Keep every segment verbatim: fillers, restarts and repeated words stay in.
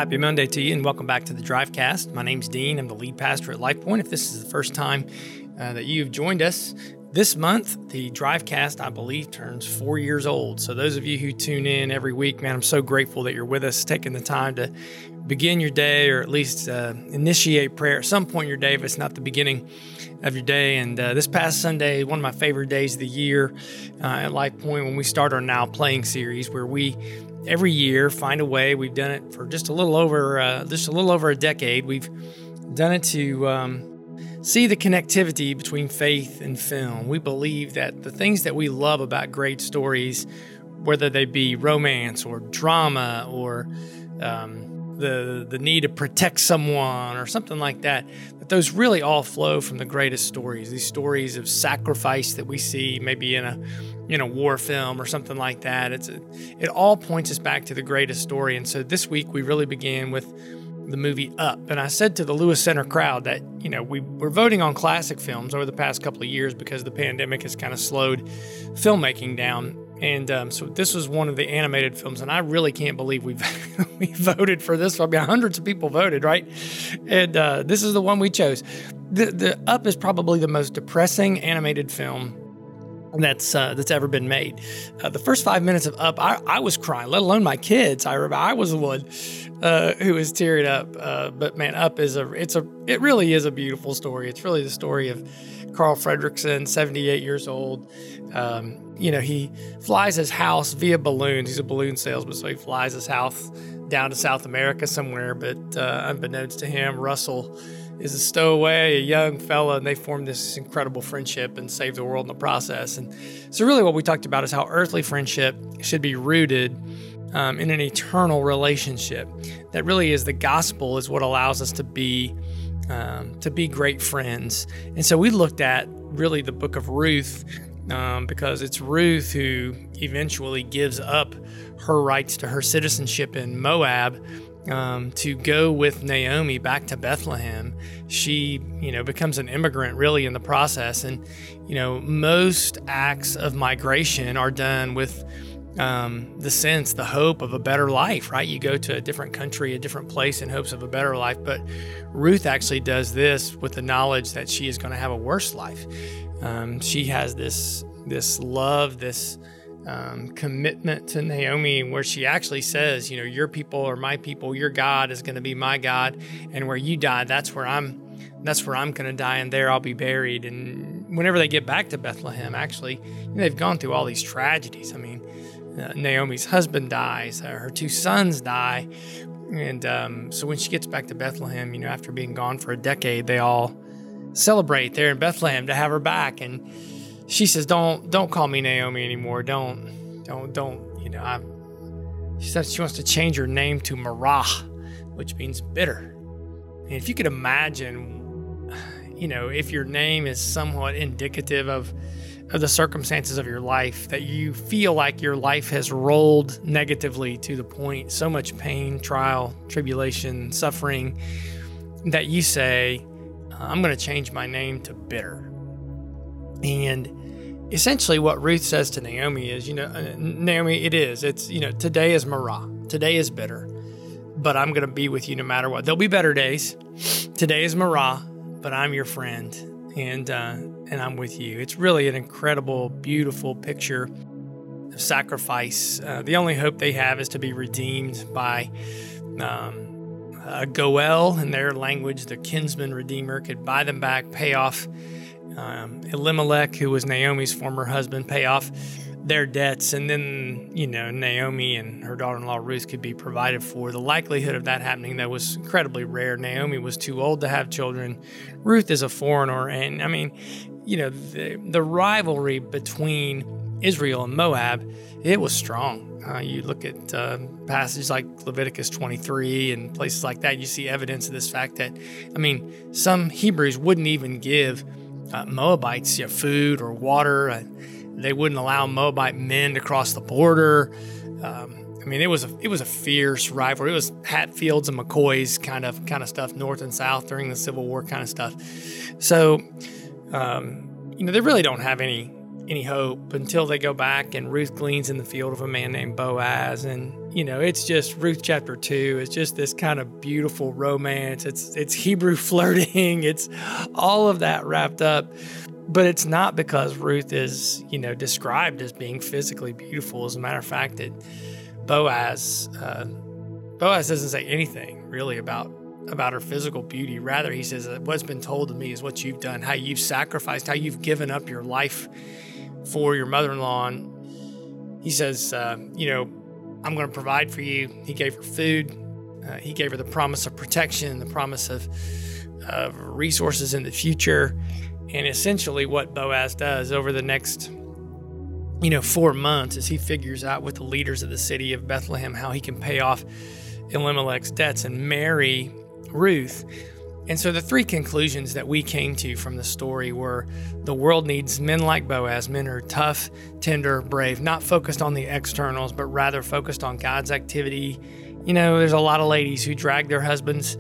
happy Monday to you, and welcome back to the Drivecast. My name's Dean. I'm the lead pastor at LifePoint. If this is the first time uh, that you've joined us this month, the Drivecast, I believe, turns four years old. So those of you who tune in every week, man, I'm so grateful that you're with us, taking the time to begin your day, or at least uh, initiate prayer at some point in your day, if it's not the beginning of your day. And uh, this past Sunday, one of my favorite days of the year uh, at LifePoint, when we start our Now Playing series, where we every year find a way. We've done it for just a little over uh, just a little over a decade. We've done it to um, see the connectivity between faith and film. We believe that the things that we love about great stories, whether they be romance or drama or um, the the need to protect someone or something like that, that those really all flow from the greatest stories. These stories of sacrifice that we see maybe in a in a war film or something like that. It's a, it all points us back to the greatest story. And so this week we really began with the movie Up. And I said to the Lewis Center crowd that, you know, we we're voting on classic films over the past couple of years because the pandemic has kind of slowed filmmaking down. And um, so this was one of the animated films, and I really can't believe we we voted for this one. I mean, hundreds of people voted, right? And uh, this is the one we chose. The, the Up is probably the most depressing animated film that's uh, that's ever been made. Uh, the first five minutes of Up, I, I was crying, let alone my kids. I remember I was the one uh, who was tearing up. Uh, but man, Up is a it's a it really is a beautiful story. It's really the story of Carl Fredricksen, seventy-eight years old. Um, you know, he flies his house via balloons. He's a balloon salesman, so he flies his house down to South America somewhere. But uh, unbeknownst to him, Russell is a stowaway, a young fella, and they form this incredible friendship and save the world in the process. And so really what we talked about is how earthly friendship should be rooted um, in an eternal relationship. That really is the gospel, is what allows us to be um, to be great friends. And so we looked at really the book of Ruth, um, because it's Ruth who eventually gives up her rights to her citizenship in Moab Um, to go with Naomi back to Bethlehem. She, you know, becomes an immigrant really in the process. And, you know, most acts of migration are done with um, the sense, the hope of a better life, right? You go to a different country, a different place in hopes of a better life. But Ruth actually does this with the knowledge that she is going to have a worse life. Um, she has this, this love, this Um, commitment to Naomi, where she actually says, you know, your people are my people, your God is going to be my God, and where you die, that's where I'm, that's where I'm going to die, and there I'll be buried. And whenever they get back to Bethlehem, actually, you know, they've gone through all these tragedies. I mean, uh, Naomi's husband dies, uh, her two sons die, and um, so when she gets back to Bethlehem, you know, after being gone for a decade, they all celebrate there in Bethlehem to have her back. And she says, "Don't, don't call me Naomi anymore. Don't, don't, don't." You know, I'm, she says she wants to change her name to Marah, which means bitter. And if you could imagine, you know, if your name is somewhat indicative of, of the circumstances of your life, that you feel like your life has rolled negatively to the point, so much pain, trial, tribulation, suffering, that you say, "I'm going to change my name to bitter." And essentially what Ruth says to Naomi is, you know, Naomi, it is, it's, you know, today is Marah, today is bitter, but I'm going to be with you no matter what. There'll be better days. Today is Marah, but I'm your friend, and uh, and I'm with you. It's really an incredible, beautiful picture of sacrifice. Uh, the only hope they have is to be redeemed by um, a Goel, in their language, the kinsman redeemer, could buy them back, pay off Um, Elimelech, who was Naomi's former husband, pay off their debts, and then, you know, Naomi and her daughter-in-law Ruth could be provided for. The likelihood of that happening, though, was incredibly rare. Naomi was too old to have children. Ruth is a foreigner, and I mean, you know, the, the rivalry between Israel and Moab, it was strong. Uh, you look at uh, passages like Leviticus twenty-three and places like that, you see evidence of this fact that, I mean, some Hebrews wouldn't even give Uh, Moabites, you know, food or water. Uh, they wouldn't allow Moabite men to cross the border. Um, I mean, it was a it was a fierce rivalry. It was Hatfields and McCoys kind of kind of stuff, North and South during the Civil War kind of stuff. So, um, you know, they really don't have any any hope until they go back and Ruth gleans in the field of a man named Boaz. And, you know, it's just Ruth chapter two. It's just this kind of beautiful romance. It's, it's Hebrew flirting. It's all of that wrapped up. But it's not because Ruth is, you know, described as being physically beautiful. As a matter of fact, it, Boaz, uh, Boaz doesn't say anything really about about her physical beauty. Rather, he says that what's been told to me is what you've done, how you've sacrificed, how you've given up your life for your mother-in-law. And he says, uh, you know, I'm going to provide for you. He gave her food. Uh, he gave her the promise of protection, the promise of, of resources in the future. And essentially what Boaz does over the next, you know, four months is he figures out with the leaders of the city of Bethlehem how he can pay off Elimelech's debts and marry Ruth. And so the three conclusions that we came to from the story were the world needs men like Boaz, men who are tough, tender, brave, not focused on the externals, but rather focused on God's activity. You know, there's a lot of ladies who drag their husbands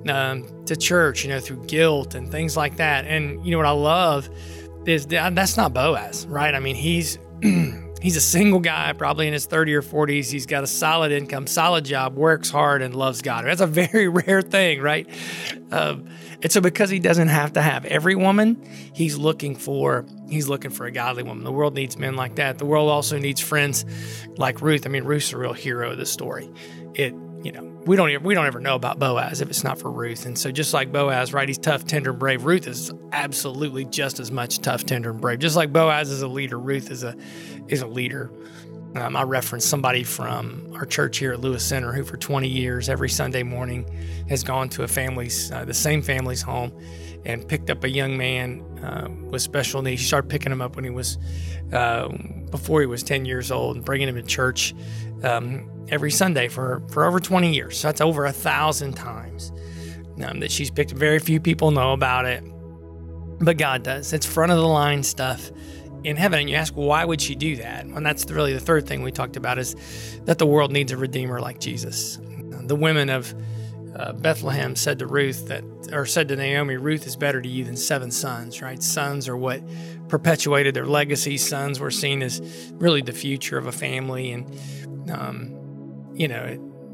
um, to church, you know, through guilt and things like that. And, you know, what I love is that that's not Boaz, right? I mean, he's he's a single guy, probably in his thirties or forties. He's got a solid income, solid job, works hard, and loves God. That's a very rare thing, right? Um, and so because he doesn't have to have every woman, he's looking for he's looking for a godly woman. The world needs men like that. The world also needs friends like Ruth. I mean, Ruth's a real hero of the story. It, you know, we don't we don't ever know about Boaz if it's not for Ruth. And so just like Boaz, right, he's tough, tender, and brave. Ruth is absolutely just as much tough, tender, and brave. Just like Boaz is a leader, Ruth is a is a leader. Um, I referenced somebody from our church here at Lewis Center who for twenty years, every Sunday morning, has gone to a family's, uh, the same family's home and picked up a young man uh, with special needs. She started picking him up when he was, uh, before he was ten years old and bringing him to church um, every Sunday for, for over twenty years. So that's over a thousand times um, that she's picked. Very few people know about it, but God does. It's front of the line stuff in heaven. And you ask, well, why would she do that? And that's really the third thing we talked about, is that the world needs a redeemer like Jesus. The women of uh, Bethlehem said to Ruth that, or said to Naomi, Ruth is better to you than seven sons, right? Sons are what perpetuated their legacy. Sons were seen as really the future of a family. And, um, you know,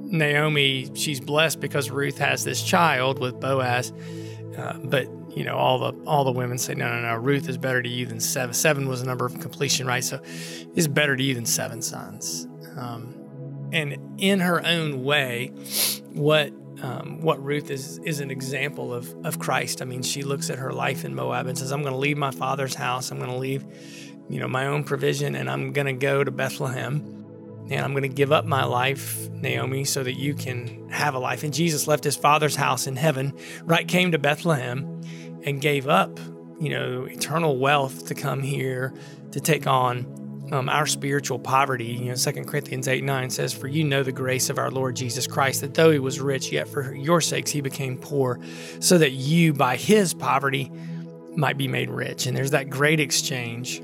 Naomi, she's blessed because Ruth has this child with Boaz. Uh, but you know, all the all the women say, no, no, no, Ruth is better to you than seven. Seven was the number of completion, right? So is better to you than seven sons. Um, and in her own way, what um, what Ruth is is an example of of Christ. I mean, she looks at her life in Moab and says, I'm going to leave my father's house. I'm going to leave, you know, my own provision, and I'm going to go to Bethlehem. And I'm going to give up my life, Naomi, so that you can have a life. And Jesus left his father's house in heaven, right, came to Bethlehem and gave up, you know, eternal wealth to come here to take on um, our spiritual poverty. You know, Second Corinthians eight nine says, for you know the grace of our Lord Jesus Christ, that though he was rich, yet for your sakes he became poor, so that you by his poverty might be made rich. And there's that great exchange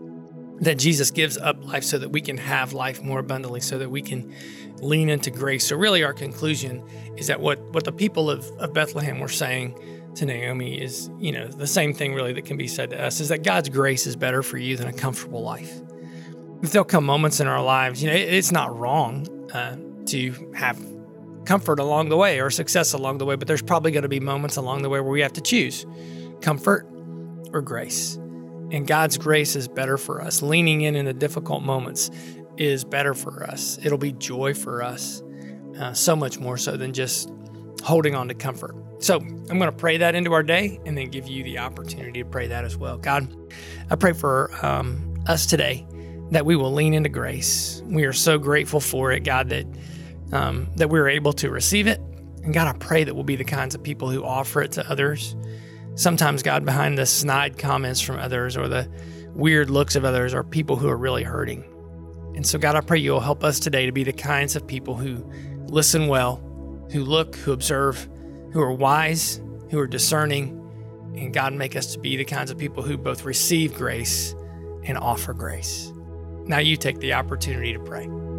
that Jesus gives up life so that we can have life more abundantly, so that we can lean into grace. So really our conclusion is that what, what the people of, of Bethlehem were saying to Naomi is, you know, the same thing really that can be said to us, is that God's grace is better for you than a comfortable life. There'll come moments in our lives, you know, it, it's not wrong uh, to have comfort along the way or success along the way, but there's probably going to be moments along the way where we have to choose comfort or grace. And God's grace is better for us. Leaning in in the difficult moments is better for us. It'll be joy for us, uh, so much more so than just holding on to comfort. So I'm going to pray that into our day and then give you the opportunity to pray that as well. God, I pray for um, us today that we will lean into grace. We are so grateful for it, God, that um, that we're able to receive it. And God, I pray that we'll be the kinds of people who offer it to others. Sometimes, God, behind the snide comments from others or the weird looks of others are people who are really hurting. And so, God, I pray you'll help us today to be the kinds of people who listen well, who look, who observe, who are wise, who are discerning. And God, make us to be the kinds of people who both receive grace and offer grace. Now you take the opportunity to pray.